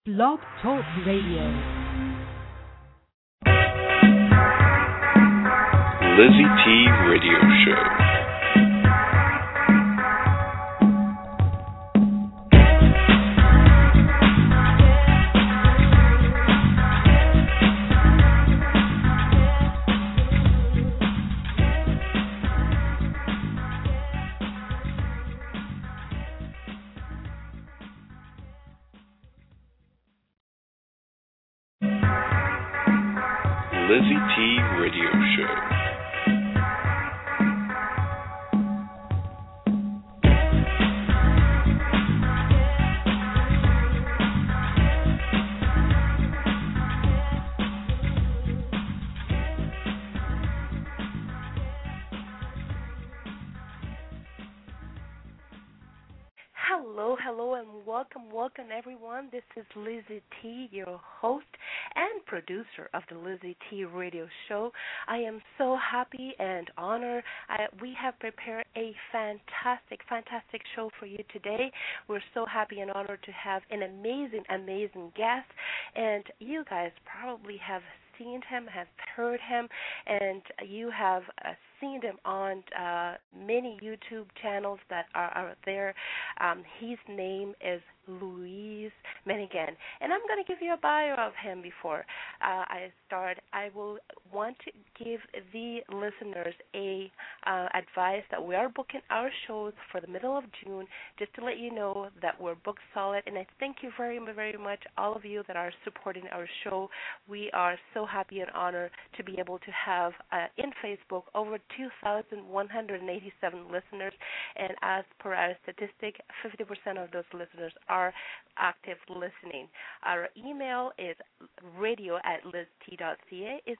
Blog Talk Radio. Lizzie T Radio Show. Lizzie T Radio Show. Hello, and welcome everyone. This is Lizzie T, your host and producer of the Lizzie T Radio Show. I am so happy and honored. We have prepared a fantastic show for you today. We're so happy and honored to have an amazing guest, and you guys probably have seen him, have heard him, and you have seen him on many YouTube channels that are there. His name is Luis Menegan, and I'm going to give you a bio of him before I start. I will want to give the listeners a advice that we are booking our shows for the middle of June, just to let you know that we're booked solid, and I thank you very much, all of you that are supporting our show. We are so happy and honored to be able to have in Facebook over 2,187 listeners, and as per our statistic, 50% of those listeners are active listening. Our email is radio@lizzt.ca. It's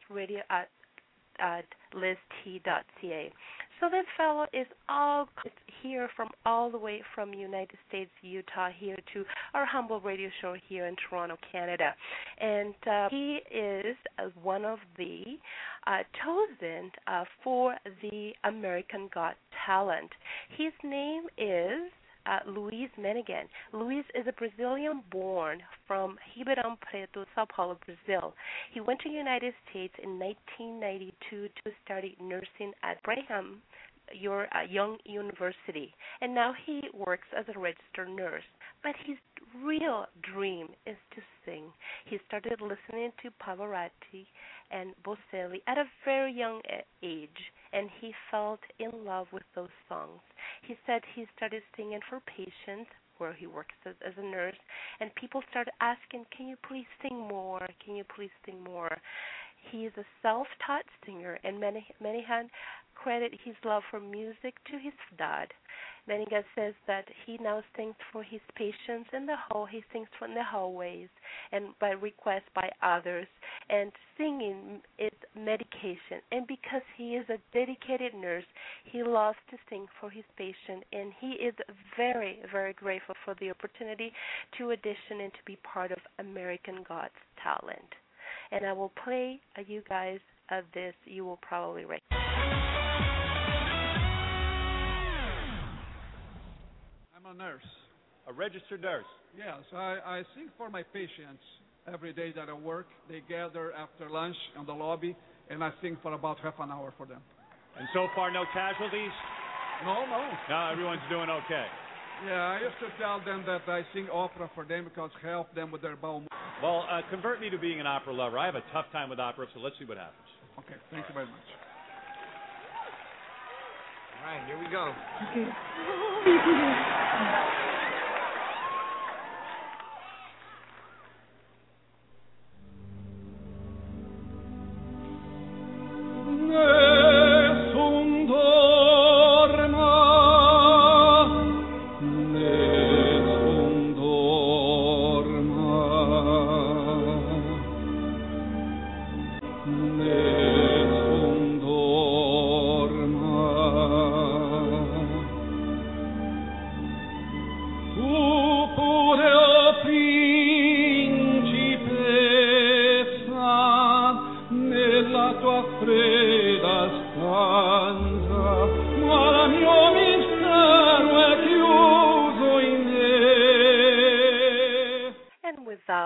radio@lizzt.ca. So this fellow is here from all the way from United States, Utah, here to our humble radio show here in Toronto, Canada. And he is one of the chosen for the American Got Talent. His name is Luis Menegan. Luis is a Brazilian born from Ribeirão Preto, Sao Paulo, Brazil. He went to the United States in 1992 to study nursing at Brigham Young University, and now he works as a registered nurse. But his real dream is to sing. He started listening to Pavarotti and Bocelli at a very young age, and he fell in love with those songs. He said he started singing for patients where he works as a nurse, and people started asking, can you please sing more? Can you please sing more? He is a self-taught singer, and Menegan credit his love for music to his dad. Menegan says that he now sings for his patients in the hall. He sings from the hallways and by request by others. And singing is medication. And because he is a dedicated nurse, he loves to sing for his patient. And he is very grateful for the opportunity to audition and to be part of American Got Talent. And I will play you guys this. You will probably recognize. I'm a nurse. A registered nurse? Yes, I sing for my patients every day that I work. They gather after lunch in the lobby, and I sing for about half an hour for them. And so far, no casualties? No. No, everyone's doing okay. Yeah, I used to tell them that I sing opera for them because it helps them with their bowel movement. Well, convert me to being an opera lover. I have a tough time with opera, so let's see what happens. Okay, thank you very much. All right, here we go. Okay.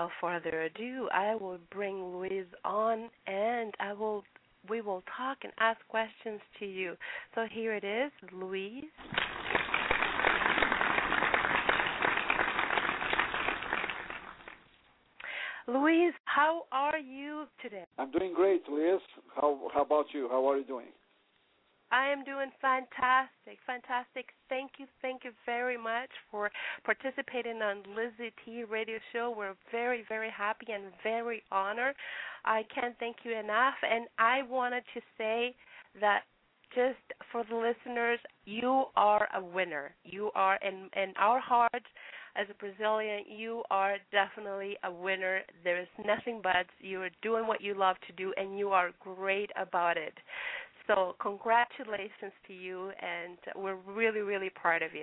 further ado, I will bring Louise on, and we will talk and ask questions to you. So here it is, Louise. Louise, how are you today? I'm doing great, Liz. How about you? How are you doing? I am doing fantastic. Thank you very much for participating on Lizzie T Radio Show. We're very, very happy and very honored. I can't thank you enough. And I wanted to say that just for the listeners, you are a winner. You are in our hearts. As a Brazilian, you are definitely a winner. There is nothing but you are doing what you love to do, and you are great about it. So congratulations to you, and we're really, really proud of you.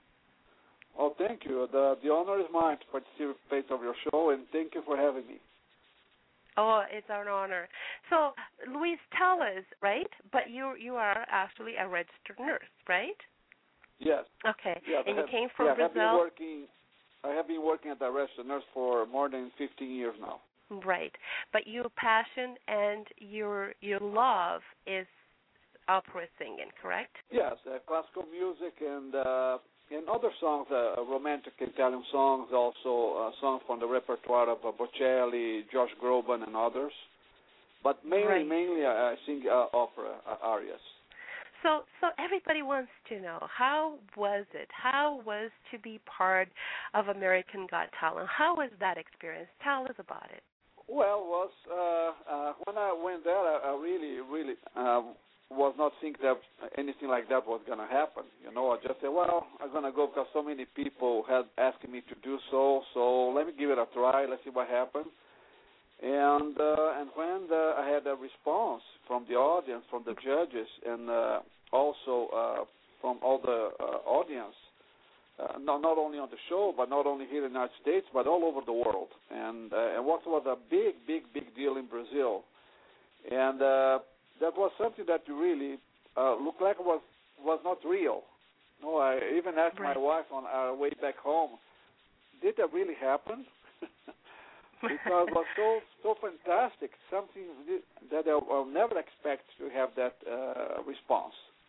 Oh, thank you. The honor is mine to participate of your show, and thank you for having me. Oh, it's an honor. So, Louise, tell us, right? But you are actually a registered nurse, right? Yes. Okay. Yes, and you came from Brazil? I have been working as a registered nurse for more than 15 years now. Right. But your passion and your love is opera singing, correct? Yes, classical music and other songs, romantic Italian songs, also songs from the repertoire of Bocelli, George Groban, and others. But mainly I sing opera arias. So everybody wants to know, how was it? How was to be part of American Got Talent? How was that experience? Tell us about it. Well, when I went there, I really was not thinking that anything like that was going to happen. I just said, well, I'm going to go because so many people had asked me to do so let me give it a try. Let's see what happens. And when I had a response from the audience, from the judges, and also from all the audience, not only on the show, but not only here in the United States, but all over the world. And what was a big deal in Brazil. And that was something that really looked like it was not real. No, I even asked my wife on our way back home, did that really happen? Because it was so fantastic, something that I'll never expect to have that response.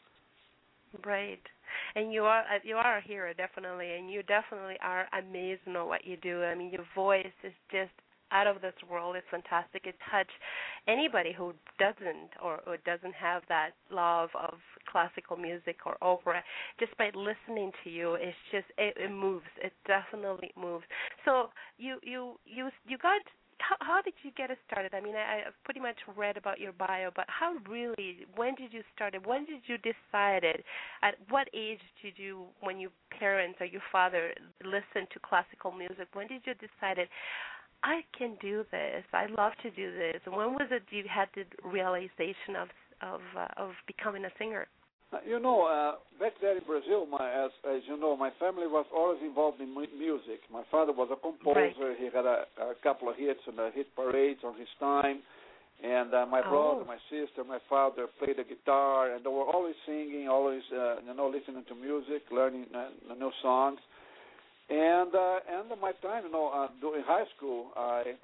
Right. And you are a hero, definitely, and you definitely are amazing at what you do. I mean, your voice is just out of this world. It's fantastic. It touches anybody who doesn't have that love of classical music or opera. Just by listening to you, it's just it moves. It definitely moves. So you got. How did you get it started? I mean, I pretty much read about your bio, but when did you start it? When did you decide it? At what age did you, when your parents or your father listened to classical music, when did you decide it? I can do this. I love to do this. And when was it you had the realization of becoming a singer? Back there in Brazil, as you know, my family was always involved in music. My father was a composer. Right. He had a couple of hits on the hit parades on his time. And my brother, my sister, my father played the guitar, and they were always singing, always listening to music, learning new songs. And my time, during high school, I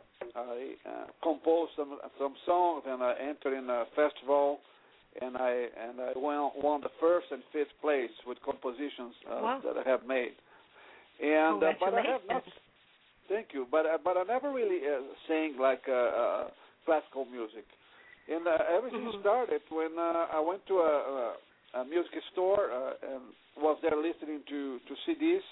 composed some songs, and I entered in a festival. And I won the first and fifth place with compositions that I have made. And but I have not. Thank you. But I never really sang like classical music. And everything started when I went to a music store and was there listening to CDs.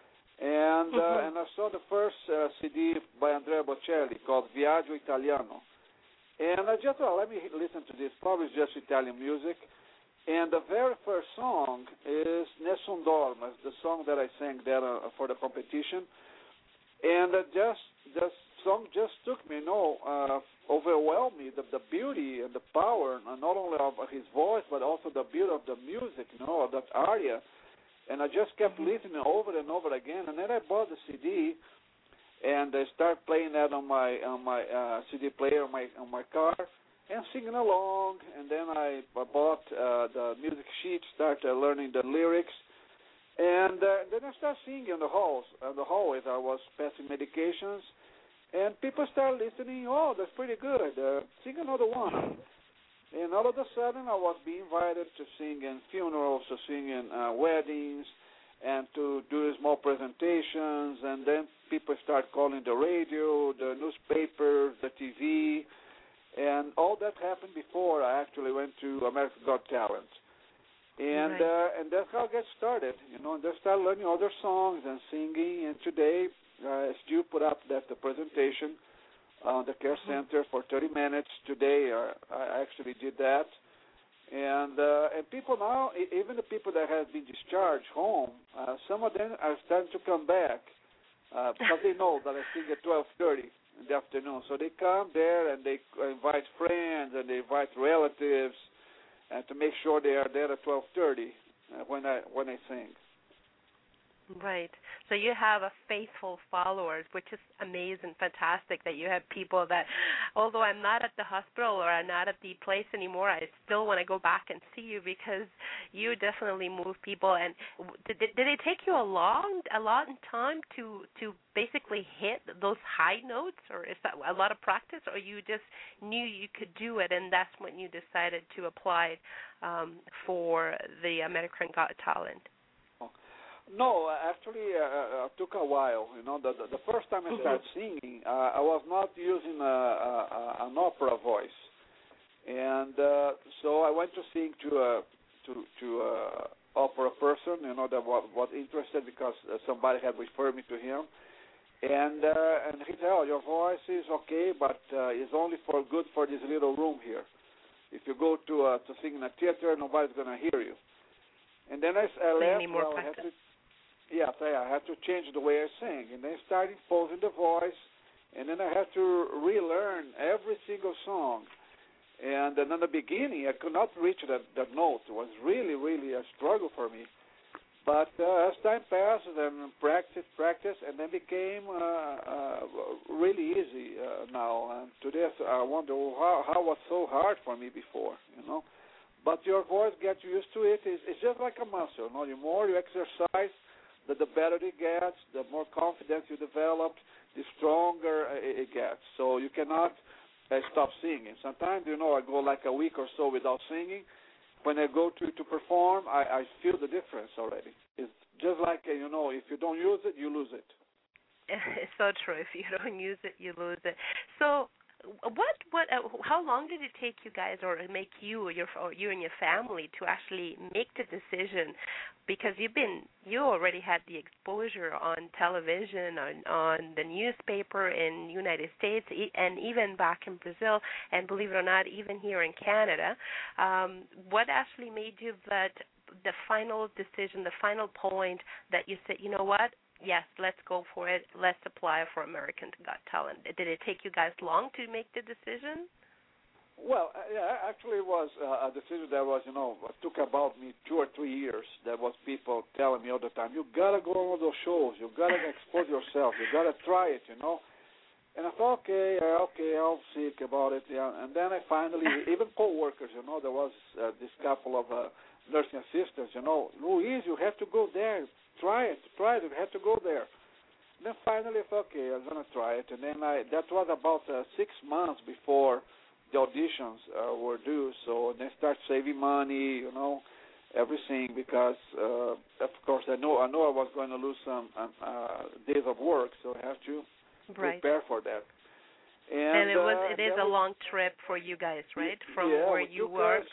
And and I saw the first CD by Andrea Bocelli called Viaggio Italiano. And I just thought, let me listen to this. Probably just Italian music. And the very first song is Nessun Dorma, the song that I sang there for the competition. And the song just took me, overwhelmed me, the beauty and the power, not only of his voice, but also the beauty of the music, of that aria. And I just kept listening over and over again. And then I bought the CD. And I started playing that on my CD player on my car and singing along. And then I bought the music sheet, started learning the lyrics, and then I started singing in the hallways. I was passing medications, And people start listening. Oh, that's pretty good. Sing another one. And all of a sudden, I was being invited to sing in funerals, to sing in weddings, and to do small presentations. And then people start calling the radio, the newspaper, the TV. And all that happened before I actually went to America's Got Talent. And and that's how I got started, and just started learning other songs and singing. And today, Stu put up the presentation on the care center for 30 minutes. Today, I actually did that. And people now, even the people that have been discharged home, some of them are starting to come back because they know that I sing at 12:30 in the afternoon. So they come there and they invite friends and they invite relatives. And to make sure they are there at 12:30 when I sing. Right. So you have a faithful followers, which is amazing, fantastic that you have people that, although I'm not at the hospital or I'm not at the place anymore, I still want to go back and see you because you definitely move people. And did it take you a lot of time to basically hit those high notes, or is that a lot of practice, or you just knew you could do it and that's when you decided to apply for the American Got Talent? No, actually, it took a while. The first time I started singing, I was not using an opera voice, and so I went to sing to opera person. That was interested because somebody had referred me to him, and he said, "Oh, your voice is okay, but it's only good for this little room here. If you go to sing in a theater, nobody's gonna hear you." And then I left. I had to change the way I sing, and then started imposing the voice, and then I had to relearn every single song. And then in the beginning, I could not reach that note. It was really, really a struggle for me. But as time passed, and practice, and then became really easy now. And today, I wonder how it was so hard for me before, But your voice gets used to it. It's just like a muscle. The more you exercise, the better it gets, the more confidence you develop, the stronger it gets. So you cannot stop singing. Sometimes, I go like a week or so without singing. When I go to perform, I feel the difference already. It's just like, if you don't use it, you lose it. It's so true. If you don't use it, you lose it. So how long did it take you guys, or make you and your family to actually make the decision? Because you already had the exposure on television, on the newspaper in the United States, and even back in Brazil, and believe it or not, even here in Canada. What actually made you that the final decision, the final point that you said, you know what? Yes, let's go for it. Let's apply for American Got Talent. Did it take you guys long to make the decision? Well, actually it was a decision that was, took about me 2 or 3 years. There was people telling me all the time, you got to go on those shows. You got to expose yourself. You got to try it, And I thought, okay, I'll think about it. Yeah. And then I finally, even co-workers, there was this couple of nursing assistants, Luis, you have to go there. Try it. You have to go there. And then finally I thought, okay, I'm going to try it. And then that was about 6 months before the auditions were due. So then I start saving money, everything, because, of course, I know I was going to lose some days of work, so I have to prepare for that. And it is a long trip for you guys, right? From where you work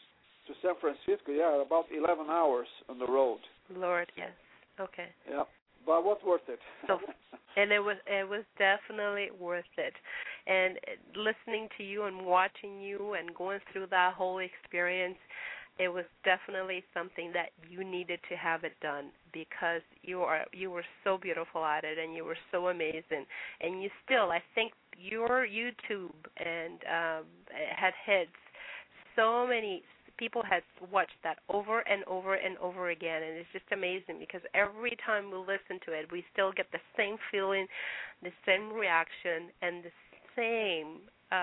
to San Francisco, about 11 hours on the road. Lord, yes. Okay. Yeah, but what's worth it? And it was definitely worth it. And listening to you and watching you and going through that whole experience, it was definitely something that you needed to have it done, because you were so beautiful at it and you were so amazing. And you still, I think your YouTube and had hits so many people had watched that over and over and over again, and it's just amazing because every time we listen to it, we still get the same feeling, the same reaction, and the same,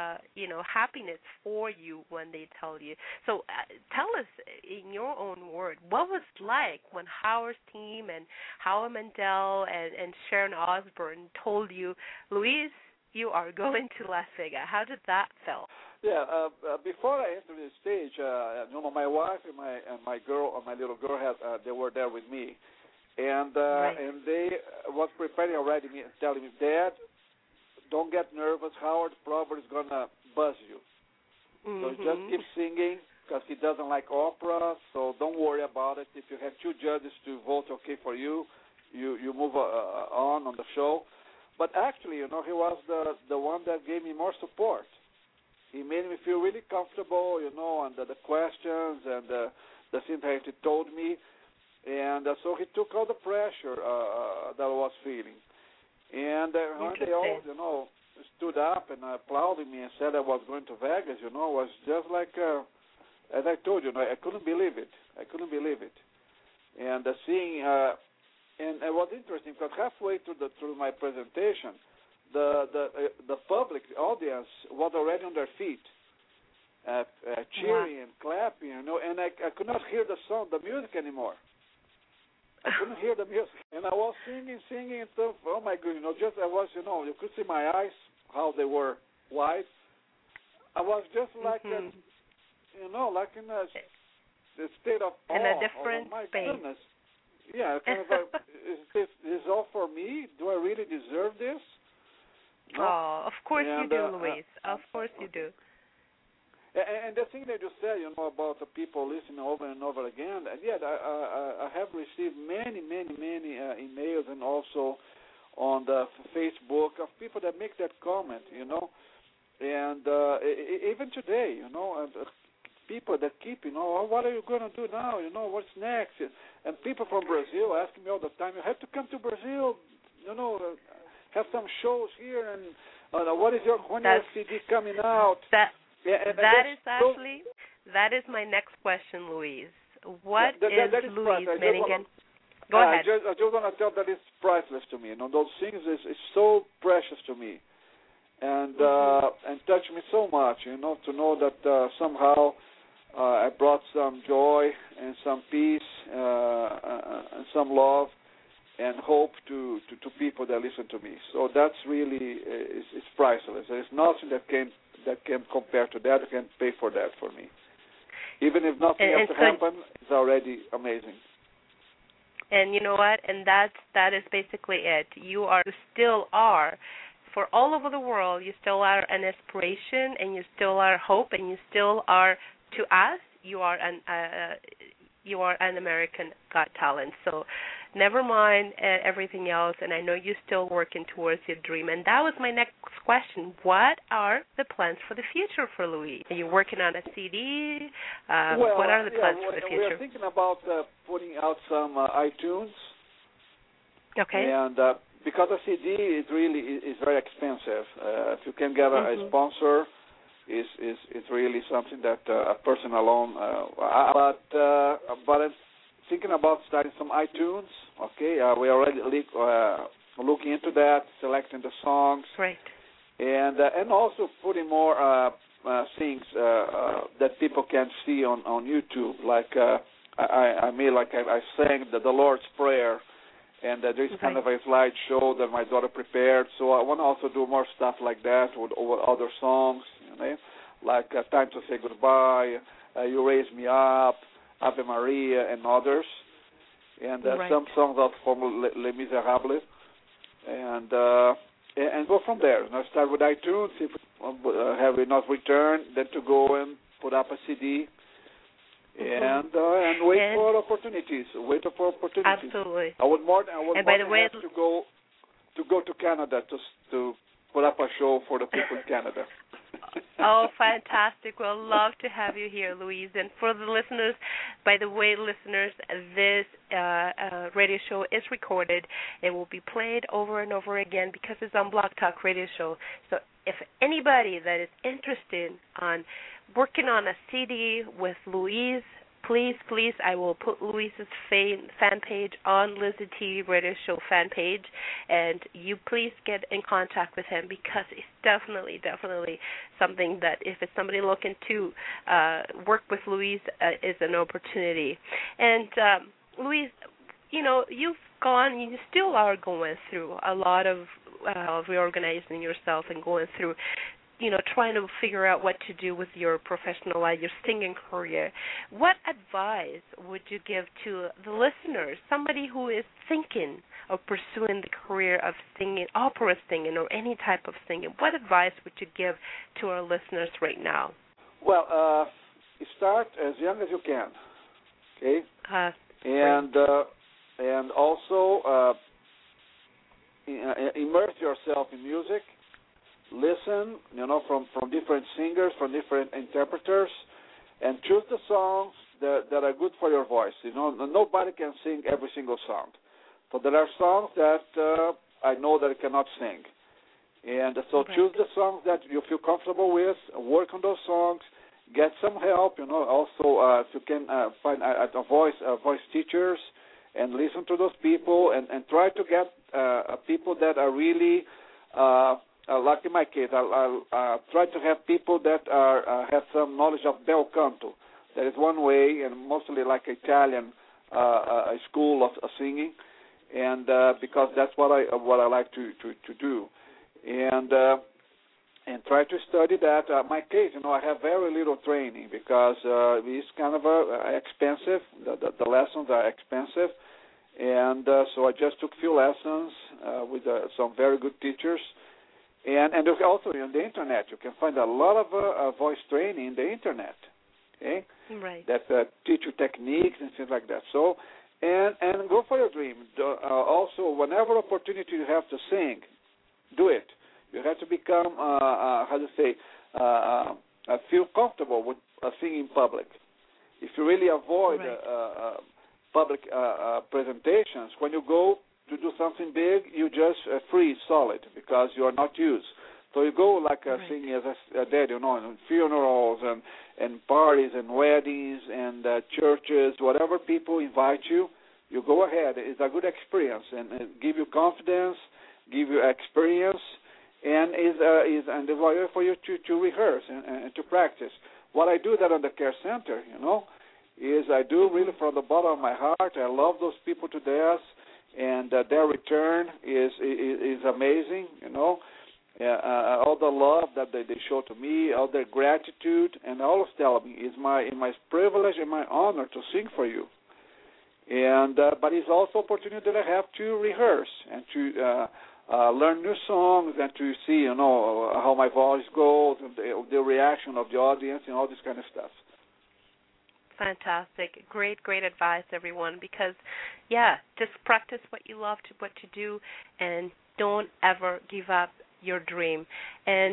happiness for you when they tell you. So tell us, in your own word, what was it like when Howard's team and Howard Mandel and Sharon Osbourne told you, Luis, you are going to Las Vegas. How did that feel? Yeah, before I entered the stage, my wife and my little girl they were there with me, and they was preparing already, telling me, Dad, don't get nervous. Howard probably is gonna buzz you, so just keep singing because he doesn't like opera. So don't worry about it. If you have 2 judges to vote okay for you, you move on the show. But actually, he was the one that gave me more support. He made me feel really comfortable, and the questions and the things that he told me. And so he took all the pressure that I was feeling. And when they all, stood up and applauded me and said I was going to Vegas, was just like, as I told you, I couldn't believe it. And seeing, and it was interesting because halfway through my presentation, the public, the audience, was already on their feet, cheering and clapping, and I could not hear the music anymore. I couldn't hear the music, and I was singing and stuff. Oh my goodness, I was, you could see my eyes how they were wide. I was just like that, like in a state of awe. In a different my space. Goodness. Yeah, kind of like, is this all for me? Do I really deserve this? No. Oh, of course you do, Luis. Of course you do. And the thing that you said, about the people listening over and over again, and yet I have received many emails and also on the Facebook of people that make that comment, and even today, and people that keep, what are you going to do now? What's next? And people from Brazil asking me all the time, you have to come to Brazil, have some shows here, and when is your CD coming out? That is my next question, Luis. What is Luis Menningen? Go ahead. I just want to tell that it's priceless to me. Those things is so precious to me, and touch me so much. To know that somehow I brought some joy and some peace and some love and hope to people that listen to me. So that's really it's priceless. There's nothing that can compare to that. Can pay for that for me. Even if nothing else happen, it's already amazing. And you know what? And that is basically it. You still are, for all over the world, you still are an inspiration, and you still are hope, and you still are, to us, you are an American Got Talent. So never mind everything else, and I know you're still working towards your dream. And that was my next question. What are the plans for the future for Luis? Are you working on a CD? What are the plans for the future? We're thinking about putting out some iTunes. Okay. And because a CD is very expensive. If you can get a sponsor, it's really something that a person alone. But I'm thinking about starting some iTunes. Okay, we already looking into that, selecting the songs. Right. And also putting more things that people can see on YouTube. Like I sang the Lord's Prayer, and there's kind of a slideshow that my daughter prepared. So I want to also do more stuff like that with other songs, like Time to Say Goodbye, You Raise Me Up, Ave Maria, and others. And some songs out from Les Miserables. And go from there. Start with iTunes, if have enough return, then to go and put up a CD. And wait for opportunities. Absolutely. I would more have to go to Canada to put up a show for the people in Canada. Oh, fantastic. We'll love to have you here, Luis. And for the listeners, by the way, listeners, this radio show is recorded. It will be played over and over again because it's on Blog Talk Radio Show. So if anybody that is interested on working on a CD with Luis, please, I will put Luis's fan page on Lizzie T Radio Show fan page, and you please get in contact with him because it's definitely something that if it's somebody looking to work with Luis is an opportunity. And Luis, you still are going through a lot of reorganizing yourself and going through, trying to figure out what to do with your professional life, your singing career, what advice would you give to the listeners, somebody who is thinking of pursuing the career of singing, opera singing, or any type of singing? What advice would you give to our listeners right now? Well, start as young as you can, okay? And also immerse yourself in music. Listen, from different singers, from different interpreters, and choose the songs that are good for your voice. Nobody can sing every single song. So there are songs that I know that I cannot sing. And so choose the songs that you feel comfortable with, work on those songs, get some help, also if you can find voice teachers and listen to those people and try to get people that are really like in my case, I try to have people that have some knowledge of bel canto. That is one way, and mostly like Italian a school of singing, and because that's what I like to do, and try to study that. My case, I have very little training because it's kind of expensive. The lessons are expensive, and so I just took a few lessons with some very good teachers. And also on the internet, you can find a lot of voice training in the internet, okay? Right. That teach you techniques and things like that. So, and go for your dream. Also, whenever opportunity you have to sing, do it. You have to become, feel comfortable with singing in public. If you really avoid public presentations, when you go to do something big, you just freeze solid because you are not used. So you go like singing as a dad, in funerals and parties and weddings and churches, whatever people invite you, you go ahead. It's a good experience and give you confidence, give you experience, and is a way for you to rehearse and to practice. What I do that on the care center, is I do really from the bottom of my heart. I love those people to death. And their return is amazing, all the love that they show to me, all their gratitude, and all of tell me it's my privilege and my honor to sing for you. And but it's also opportunity that I have to rehearse and to learn new songs and to see, how my voice goes, and the reaction of the audience, and all this kind of stuff. Fantastic. Great advice, everyone, because, just practice what you love what to do, and don't ever give up your dream. And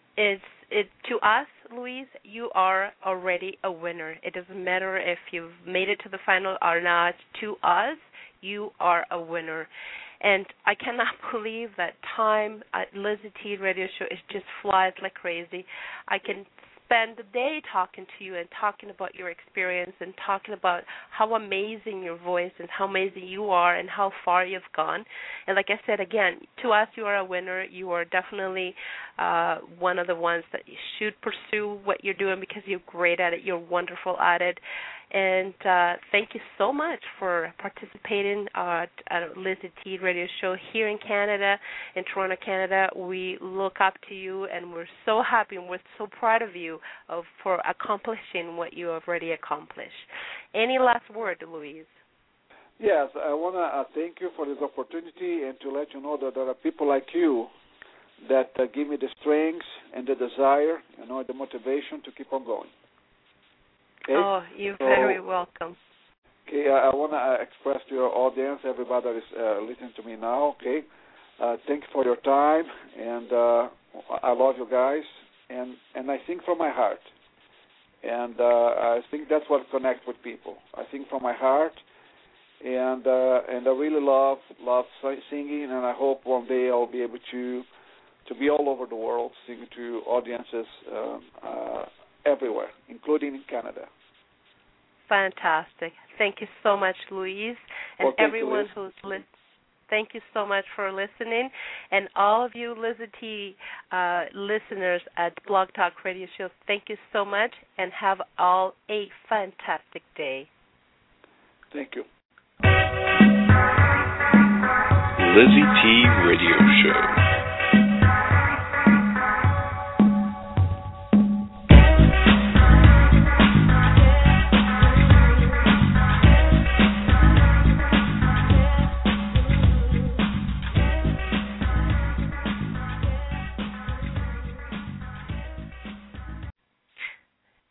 to us, Luis, you are already a winner. It doesn't matter if you've made it to the final or not. To us, you are a winner. And I cannot believe that time at Lizzie T Radio Show just flies like crazy. I can spend the day talking to you and talking about your experience and talking about how amazing your voice and how amazing you are and how far you've gone. And like I said, again, to us, you are a winner. You are definitely one of the ones that you should pursue what you're doing because you're great at it. You're wonderful at it. And thank you so much for participating at Lizzie T Radio Show here in Canada, in Toronto, Canada. We look up to you, and we're so happy and we're so proud of you for accomplishing what you have already accomplished. Any last word, Luis? Yes, I want to thank you for this opportunity and to let you know that there are people like you that give me the strength and the desire, the motivation to keep on going. Okay? Oh, you're very welcome. Okay, I want to express to your audience, everybody that is listening to me now, okay? Thank you for your time, and I love you guys, and I sing from my heart. And I think that's what connects with people. I sing from my heart, and I really love singing, and I hope one day I'll be able to be all over the world singing to audiences everywhere, including in Canada. Fantastic. Thank you so much, Luis. And everyone who's listening, thank you so much for listening. And all of you Lizzie T listeners at Blog Talk Radio Show, thank you so much, and have all a fantastic day. Thank you. Lizzie T Radio Show.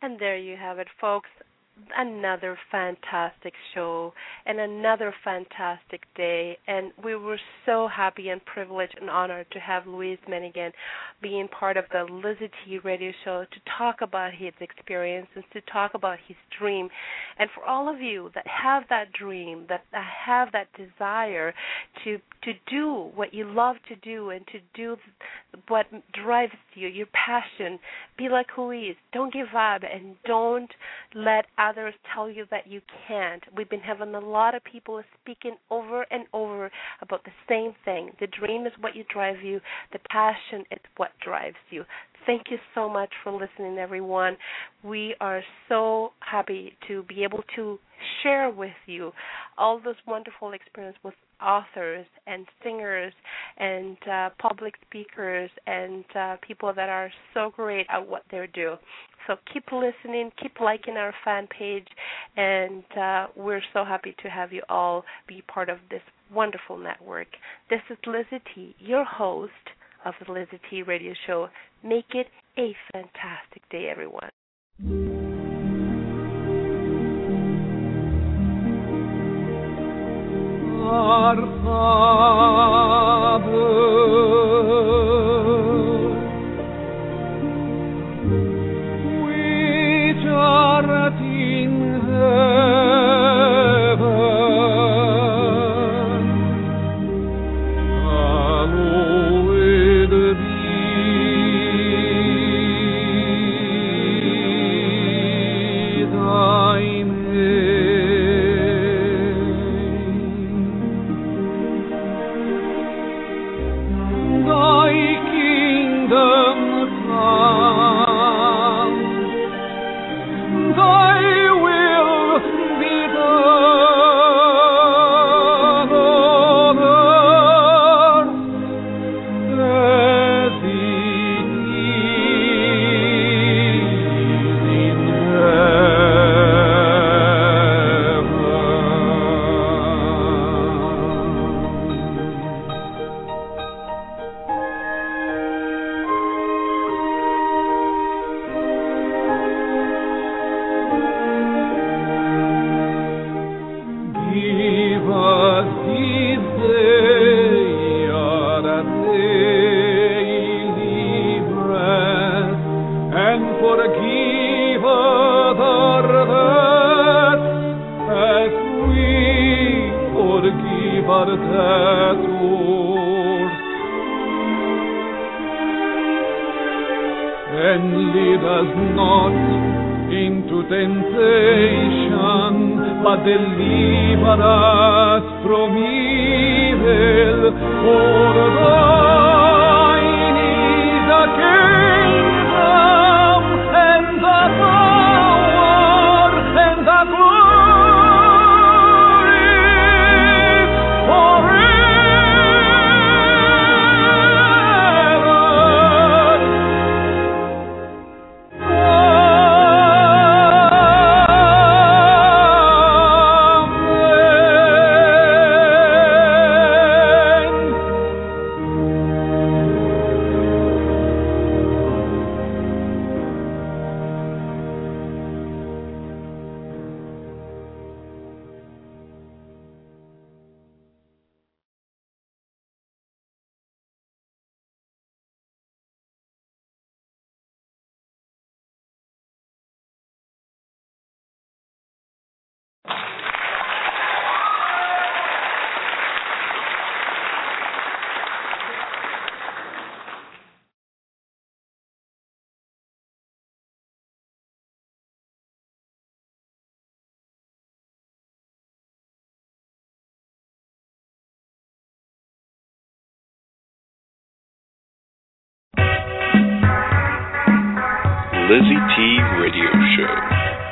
And there you have it, folks. Another fantastic show and another fantastic day. And we were so happy and privileged and honored to have Luis Menigan being part of the Lizzie T Radio Show to talk about his experiences, to talk about his dream. And for all of you that have that dream, that have that desire to do what you love to do and to do what drives you, your passion, be like Luis. Don't give up and don't let others tell you that you can't. We've been having a lot of people speaking over and over about the same thing. The dream is what you drive you. The passion is what drives you. Thank you so much for listening, everyone. We are so happy to be able to share with you all those wonderful experiences with authors and singers and public speakers and people that are so great at what they do. So keep listening, keep liking our fan page, and we're so happy to have you all be part of this wonderful network. This is Lizzie T, your host of the Lizzie T Radio Show. Make it a fantastic day, everyone. And lead us not into temptation, but deliver us from evil. For thine is the kingdom and the power and the glory forever. Lizzie T Radio Show.